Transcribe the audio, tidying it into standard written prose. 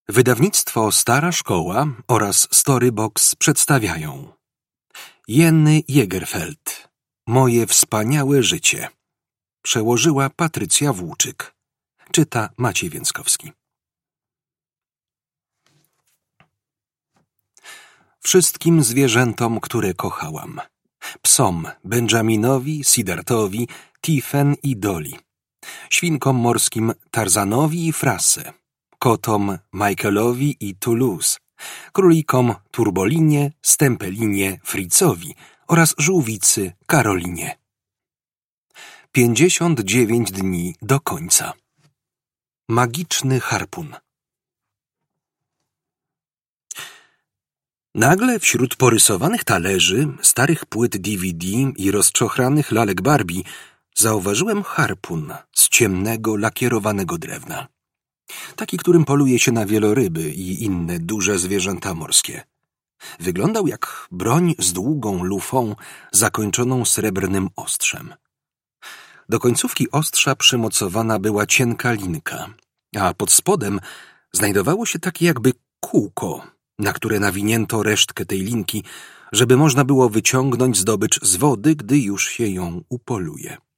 Wydawnictwo Stara Szkoła oraz Storybox przedstawiają Jenny Jägerfeld. Moje wspaniałe życie. Przełożyła Patrycja Włóczyk. Czyta Maciej Więckowski. Wszystkim zwierzętom, które kochałam. Psom Benjaminowi, Sidartowi, Tiffen i Dolly. Świnkom morskim Tarzanowi i Frasse. Kotom Michaelowi i Toulouse. Królikom Turbolinie, Stempelinie, Fritzowi oraz żółwicy Karolinie. 59 dni do końca. Magiczny harpun. Nagle wśród porysowanych talerzy, starych płyt DVD i rozczochranych lalek Barbie zauważyłem harpun z ciemnego, lakierowanego drewna. Taki, którym poluje się na wieloryby i inne duże zwierzęta morskie. Wyglądał jak broń z długą lufą zakończoną srebrnym ostrzem. Do końcówki ostrza przymocowana była cienka linka, a pod spodem znajdowało się takie jakby kółko, na które nawinięto resztkę tej linki, żeby można było wyciągnąć zdobycz z wody, gdy już się ją upoluje.